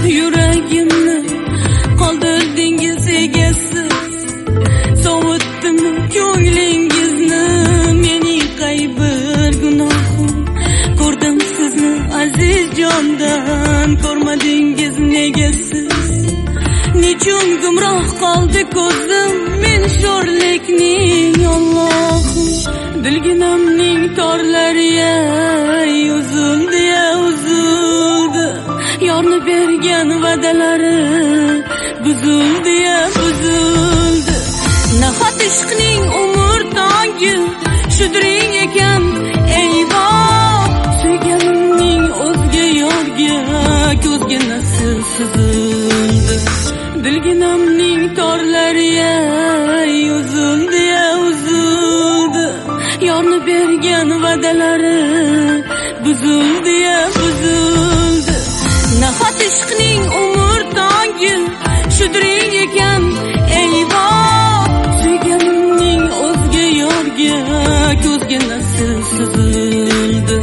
Yuragimni qoldirdingiz egasiz, sovutdimi ko'nglingizni mening qay bir gunohim. Ko'rdim sizni aziz jondan, ko'rmadingiz nega siz? Nechun gumroh qoldi ko'zim men sho'rlikning Allohim. Dilginamning torlari uzildi uzildi, yorni bergan va'dalari buzildi buzildi. Nahot ishqning umr tongi shudring ekan eyvoh, suyganimning o'zga yorga ko'zga nasib suzildi. Dilginamning torlari uzildi uzildi, yorni bergan va'dalari buzildi buzildi. Nahot ishqning umr tongi shudring ekan eyvoh, suyganimning o'zga yorga ko'zga nasib suzildi.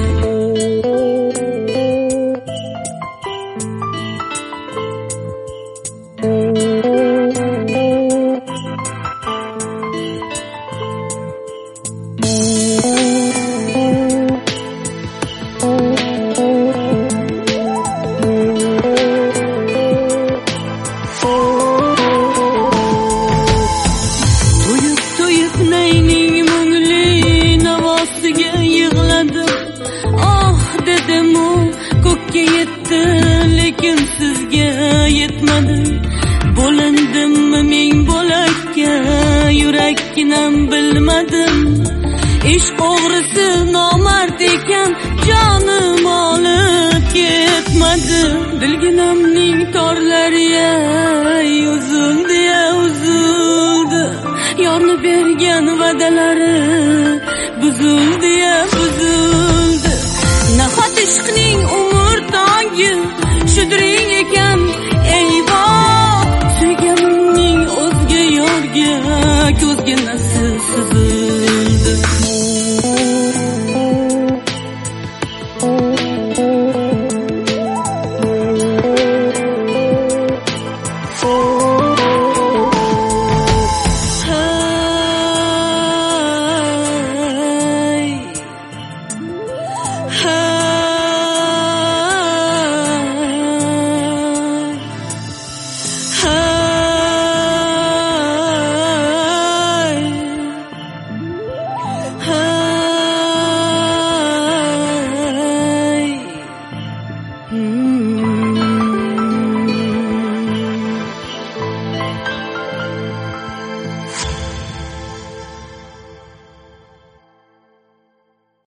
Lekin sizga yetmadi. Bo'lindimmi ming bo'lakka, yurakkinam bilmadim. Ishq o'g'risi nomard ekan, jonim olib ketmadi. Dilginamning torlari uzildi uzildi, yorni bergan va'dalari buzildi buzildi. Nahot ishqning umr tongi shudring ekan eyvoh, suyganimning o'zga yorga ko'zga nasib suzildi.